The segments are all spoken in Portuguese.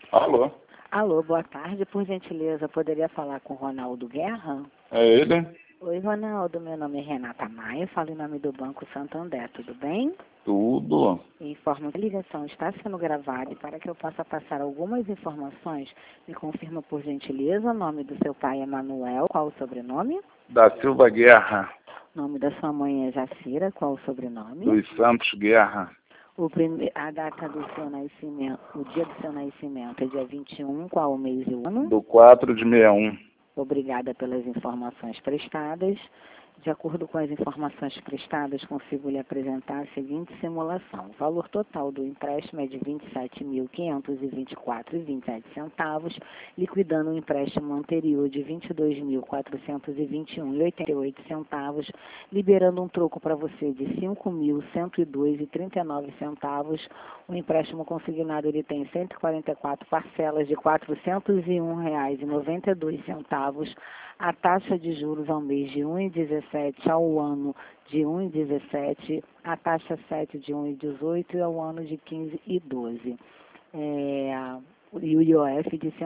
Alô? Alô, boa tarde. Por gentileza, poderia falar com o Ronaldo Guerra? É ele? Oi, Ronaldo. Meu nome é Renata Maia. Falo em nome do Banco Santander. Tudo bem? Tudo. Informo que a ligação está sendo gravada e para que eu possa passar algumas informações, me confirma por gentileza o nome do seu pai é Manuel. Qual o sobrenome? Da Silva Guerra. O nome da sua mãe é Jacira. Qual o sobrenome? Dos Santos Guerra. A data do seu nascimento, o dia do seu nascimento é dia 21, qual o mês e o ano? Do 4 de 61. Obrigada pelas informações prestadas. De acordo com as informações prestadas, consigo lhe apresentar a seguinte simulação. O valor total do empréstimo é de R$ 27.524,27, liquidando o empréstimo anterior de R$ 22.421,88, liberando um troco para você de R$ 5.102,39. O empréstimo consignado ele tem 144 parcelas de R$ 401,92. A taxa de juros ao mês de 1,17, ao ano de 1,17, a taxa 7 de 1,18 e ao ano de 15,12. E o IOF de R$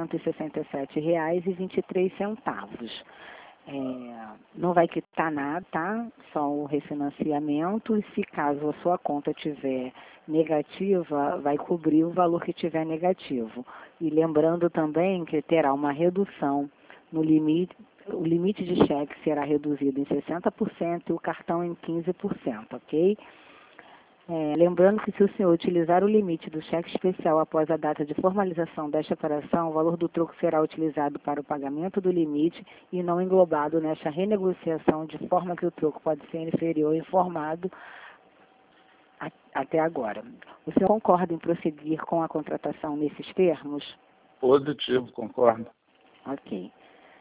167,23. Não vai quitar nada, tá? Só o refinanciamento, e se caso a sua conta tiver negativa, vai cobrir o valor que tiver negativo. E lembrando também que terá uma redução no limite. O limite de cheque será reduzido em 60% e o cartão em 15%, ok? Lembrando que se o senhor utilizar o limite do cheque especial após a data de formalização desta operação, o valor do troco será utilizado para o pagamento do limite e não englobado nesta renegociação, de forma que o troco pode ser inferior informado até agora. O senhor concorda em prosseguir com a contratação nesses termos? Positivo, concordo. Ok.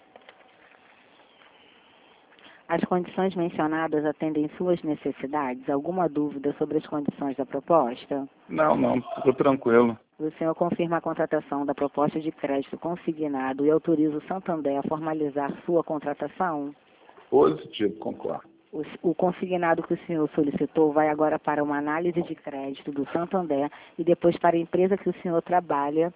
As condições mencionadas atendem suas necessidades? Alguma dúvida sobre as condições da proposta? Não, ficou tranquilo. O senhor confirma a contratação da proposta de crédito consignado e autoriza o Santander a formalizar sua contratação? Positivo, concordo. O consignado que o senhor solicitou vai agora para uma análise de crédito do Santander e depois para a empresa que o senhor trabalha,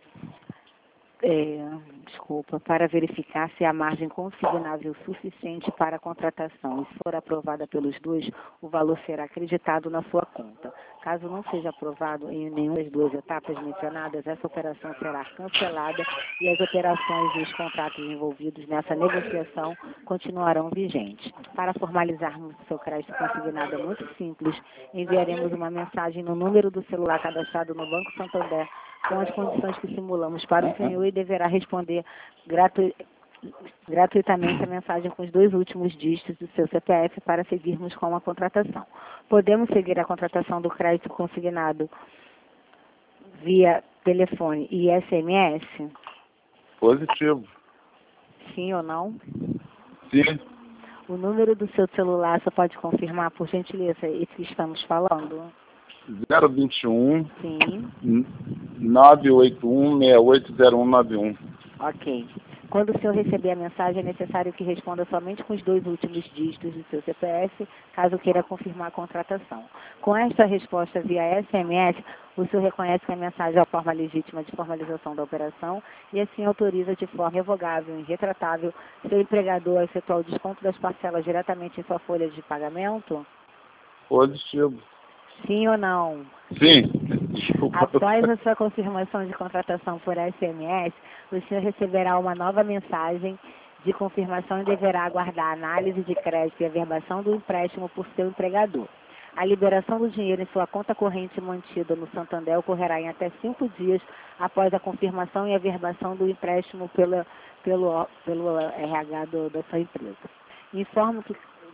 para verificar se há margem consignável suficiente para a contratação. E se for aprovada pelos dois, o valor será acreditado na sua conta. Caso não seja aprovado em nenhuma das duas etapas mencionadas, essa operação será cancelada e as operações e os contratos envolvidos nessa negociação continuarão vigentes. Para formalizarmos o seu crédito consignado é muito simples. Enviaremos uma mensagem no número do celular cadastrado no Banco Santander com as condições que simulamos para o senhor e deverá responder gratuitamente a mensagem com os 2 últimos dígitos do seu CPF para seguirmos com a contratação. Podemos seguir a contratação do crédito consignado via telefone e SMS? Positivo. Sim ou não? Sim. O número do seu celular, você pode confirmar, por gentileza, esse que estamos falando? 021 Sim. 981 680191. Ok. Quando o senhor receber a mensagem, é necessário que responda somente com os 2 últimos dígitos do seu CPF, caso queira confirmar a contratação. Com esta resposta via SMS, o senhor reconhece que a mensagem é a forma legítima de formalização da operação e assim autoriza de forma revogável e irretratável seu empregador a efetuar o desconto das parcelas diretamente em sua folha de pagamento? Positivo. Sim ou não? Sim. Desculpa. Após a sua confirmação de contratação por SMS, o senhor receberá uma nova mensagem de confirmação e deverá aguardar a análise de crédito e averbação do empréstimo por seu empregador. A liberação do dinheiro em sua conta corrente mantida no Santander ocorrerá em até 5 dias após a confirmação e averbação do empréstimo pelo RH da sua empresa. Informo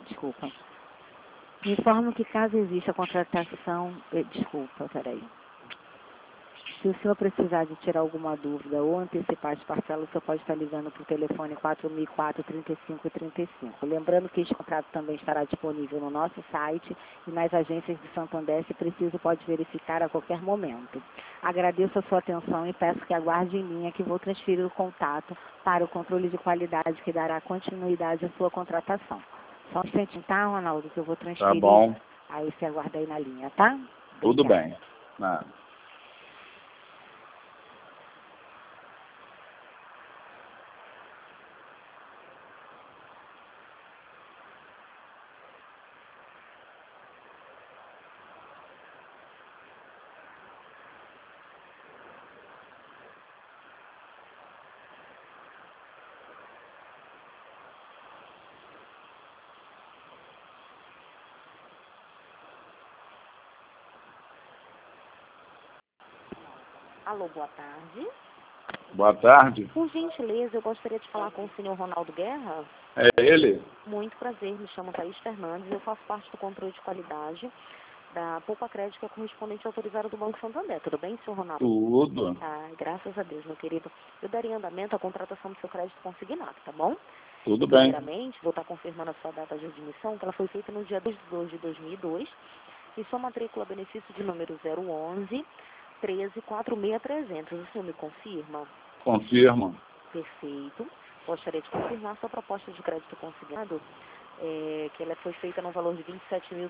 que caso exista contratação... Se o senhor precisar de tirar alguma dúvida ou antecipar as parcelas, o senhor pode estar ligando para o telefone 4004-3535. Lembrando que este contrato também estará disponível no nosso site e nas agências de Santander, se preciso, pode verificar a qualquer momento. Agradeço a sua atenção e peço que aguarde em linha que vou transferir o contato para o controle de qualidade que dará continuidade à sua contratação. Só um instantinho, tá, Ronaldo, que eu vou transferir. Tá bom. Aí você aguarda aí na linha, tá? Tudo Obrigada. bem. Nada. Alô, boa tarde. Boa tarde. Por gentileza, eu gostaria de falar com o senhor Ronaldo Guerra. É ele? Muito prazer, me chamo Thaís Fernandes, eu faço parte do controle de qualidade da Poupa Crédito, que é correspondente autorizada do Banco Santander. Tudo bem, senhor Ronaldo? Tudo. Ah, graças a Deus, meu querido. Eu daria andamento à contratação do seu crédito consignado, tá bom? Tudo bem. Primeiramente, vou estar confirmando a sua data de admissão, que ela foi feita no dia 2 de 2 de 2002, e sua matrícula benefício de número 011 13 46300. O senhor me confirma? Confirma. Perfeito. Gostaria de confirmar sua proposta de crédito consignado, que ela foi feita no valor de R$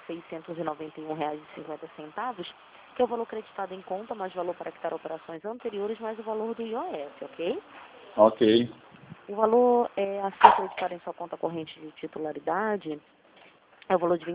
27.691,50, que é o valor creditado em conta, mais valor para quitar operações anteriores, mais o valor do IOF, ok? Ok. O valor a ser creditado em sua conta corrente de titularidade é o valor de R$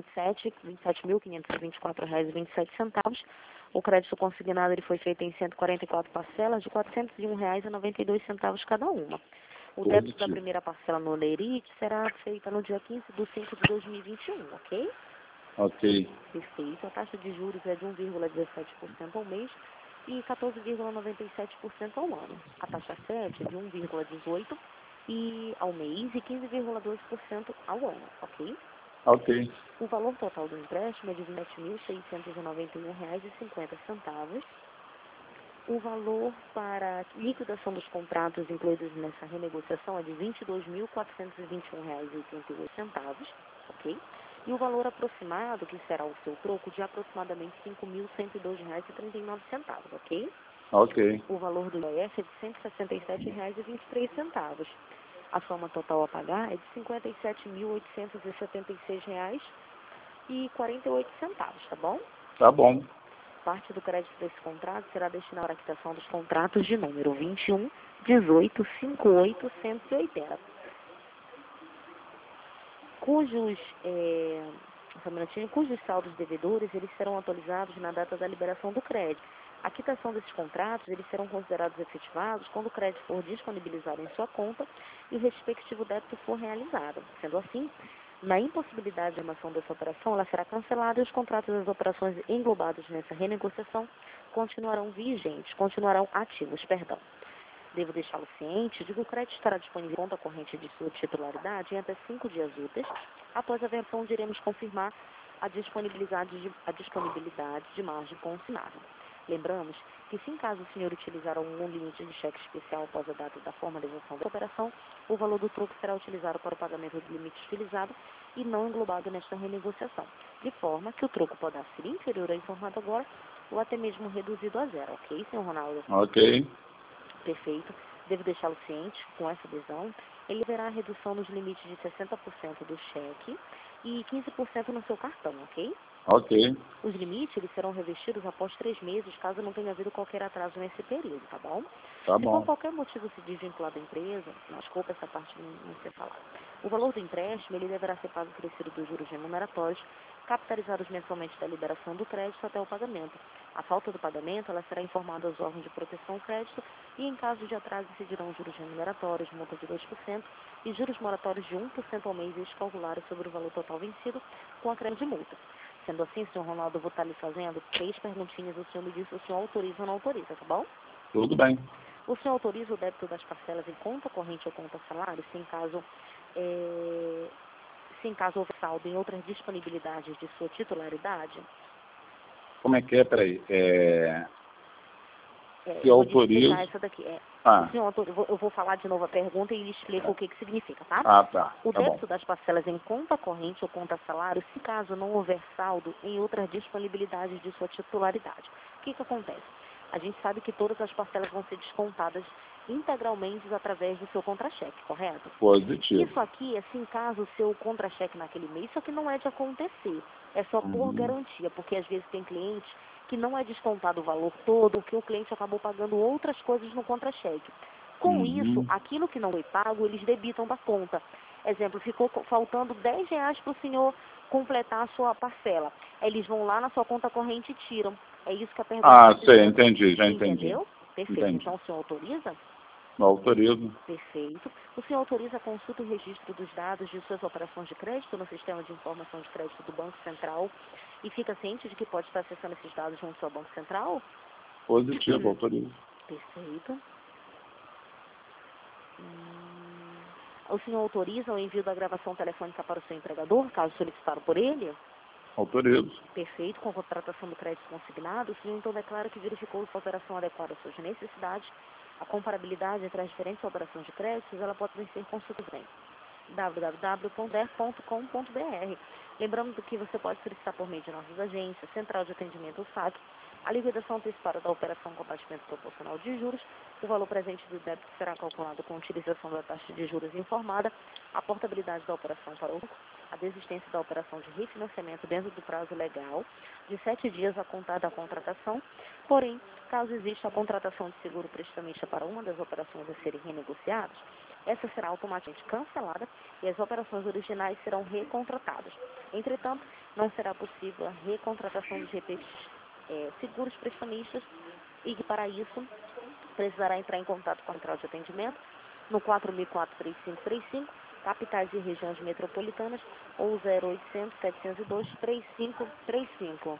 27.524,27. O crédito consignado ele foi feito em 144 parcelas de R$ 401,92 cada uma. O débito da primeira parcela no Lerite será feita no dia 15 de 5 de 2021, ok? Ok. Perfeito. A taxa de juros é de 1,17% ao mês e 14,97% ao ano. A taxa 7 é de 1,18% ao mês e 15,12% ao ano, ok? Ok. O valor total do empréstimo é de R$ 27.691,50. O valor para liquidação dos contratos incluídos nessa renegociação é de R$ 22.421,88, ok? E o valor aproximado, que será o seu troco, de aproximadamente R$ 5.102,39, ok? Ok. O valor do IOF é de R$ 167,23. A soma total a pagar é de R$ 57.876,48, tá bom? Tá bom. Parte do crédito desse contrato será destinada à quitação dos contratos de número 21, 18, 58, 180, cujos saldos devedores eles serão atualizados na data da liberação do crédito. A quitação desses contratos eles serão considerados efetivados quando o crédito for disponibilizado em sua conta e o respectivo débito for realizado. Sendo assim, na impossibilidade de armação dessa operação, ela será cancelada e os contratos das operações englobados nessa renegociação continuarão ativos. Devo deixá-lo ciente de que o crédito estará disponível em conta corrente de sua titularidade em até 5 dias úteis. Após a versão, iremos confirmar a disponibilidade de margem consignável. Lembramos que, se em caso o senhor utilizar algum limite de cheque especial após a data da formalização da operação, o valor do troco será utilizado para o pagamento do limite utilizado e não englobado nesta renegociação, de forma que o troco poderá ser inferior ao informado agora ou até mesmo reduzido a zero, ok, senhor Ronaldo? Ok. Perfeito. Devo deixá-lo ciente, com essa adesão, ele haverá redução nos limites de 60% do cheque e 15% no seu cartão, ok? Ok. Os limites eles serão revestidos após 3 meses, caso não tenha havido qualquer atraso nesse período, tá bom? Tá Se bom. por qualquer motivo se desvincular da empresa, desculpa essa parte não ser falada. O valor do empréstimo ele deverá ser pago crescido dos juros remuneratórios, capitalizados mensalmente da liberação do crédito até o pagamento. A falta do pagamento ela será informada aos órgãos de proteção ao crédito e, em caso de atraso, incidirão juros remuneratórios, multa de 2% e juros moratórios de 1% ao mês calculados sobre o valor total vencido com acréscimo de multa. Sendo assim, senhor Ronaldo, eu vou estar lhe fazendo 3 perguntinhas. O senhor me diz se o senhor autoriza ou não autoriza, tá bom? Tudo bem. O senhor autoriza o débito das parcelas em conta corrente ou conta salário, se em caso houver saldo em outras disponibilidades de sua titularidade? Como é que é? Peraí. Se Eu vou autorizo. explicar essa daqui. Ah. O senhor eu vou falar de novo a pergunta e lhe explico o que significa, tá? Ah, tá. O Tá bom. débito das parcelas em conta corrente ou conta salário, se caso não houver saldo em outras disponibilidades de sua titularidade. O que acontece? A gente sabe que todas as parcelas vão ser descontadas integralmente através do seu contra-cheque, correto? Positivo. Isso aqui é se em caso o seu contra-cheque naquele mês, isso aqui não é de acontecer. É só por garantia, porque às vezes tem clientes que não é descontado o valor todo, porque o cliente acabou pagando outras coisas no contra-cheque. Com isso, aquilo que não foi pago, eles debitam da conta. Exemplo, ficou faltando R$ 10 para o senhor completar a sua parcela. Aí eles vão lá na sua conta corrente e tiram. É isso que a pergunta... Ah, sei, entendi, já entendi. Entendeu? Perfeito. Entendi. Então o senhor autoriza? Não autorizo. Perfeito. O senhor autoriza a consulta e registro dos dados de suas operações de crédito no sistema de informação de crédito do Banco Central e fica ciente de que pode estar acessando esses dados junto ao Banco Central? Positivo, autorizo. Perfeito. O senhor autoriza o envio da gravação telefônica para o seu empregador, caso solicitado por ele? Autorizo. Perfeito. Com a contratação do crédito consignado, o senhor então declara que verificou se a operação adequada às suas necessidades. A comparabilidade entre as diferentes operações de créditos, ela pode ser consultada em www.der.com.br. Lembrando que você pode solicitar por meio de nossas agências, central de atendimento ou saque, a liquidação antecipada da operação com abatimento proporcional de juros. O valor presente do débito será calculado com a utilização da taxa de juros informada, a portabilidade da operação para o banco, a desistência da operação de refinanciamento dentro do prazo legal de 7 dias a contar da contratação. Porém, caso exista a contratação de seguro prestamista para uma das operações a serem renegociadas, essa será automaticamente cancelada e as operações originais serão recontratadas. Entretanto, não será possível a recontratação dos seguros prestamistas e que, para isso, precisará entrar em contato com a central de atendimento no 4004-3535, capitais e regiões metropolitanas, ou 0800-702-3535.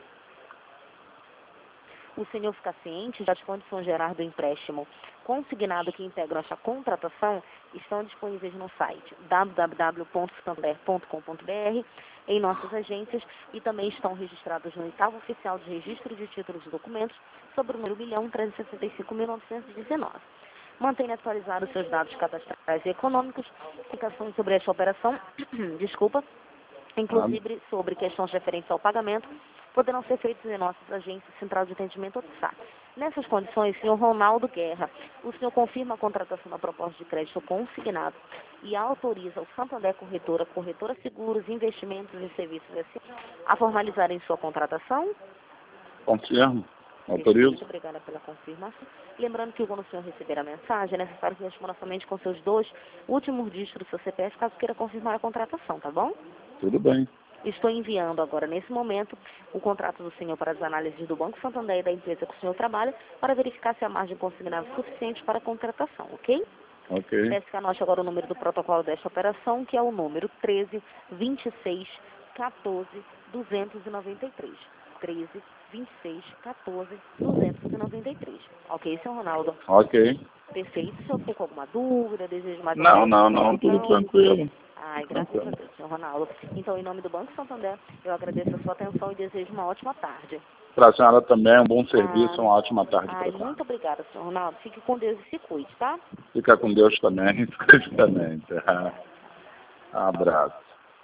O senhor fica ciente das condições gerais do empréstimo consignado que integram esta contratação estão disponíveis no site www.santander.com.br, em nossas agências, e também estão registrados no oitavo oficial de registro de títulos e documentos sobre o número 1.365.919. Mantenha atualizados seus dados cadastrais e econômicos, explicações sobre esta operação, inclusive sobre questões referentes ao pagamento, poderão ser feitos em nossas agências Central de Atendimento ou SAC. Nessas condições, senhor Ronaldo Guerra, o senhor confirma a contratação da proposta de crédito consignado e autoriza o Santander Corretora Seguros, Investimentos e Serviços S.A. a formalizarem sua contratação? Confirmo. Autorizo. Muito obrigada pela confirmação. Lembrando que quando o senhor receber a mensagem, é necessário que responda somente com seus 2 últimos dígitos do seu CPF, caso queira confirmar a contratação, tá bom? Tudo bem. Estou enviando agora, nesse momento, o contrato do senhor para as análises do Banco Santander e da empresa que o senhor trabalha, para verificar se a margem consignada é suficiente para a contratação, ok? Ok. Peço que anote agora o número do protocolo desta operação, que é o número 13-26-14-293. 13-26-14-293. Ok, senhor Ronaldo? Ok. Perfeito. O senhor ficou com alguma dúvida? Desejo mais Não, tudo tranquilo. Ai, graças a Deus, senhor Ronaldo. Então, em nome do Banco Santander, eu agradeço a sua atenção e desejo uma ótima tarde. Para a senhora também, um bom serviço, uma ótima tarde para a senhora. Muito obrigada, senhor Ronaldo. Fique com Deus e se cuide, tá? Fica com Deus também, fica também. Tá? Um abraço.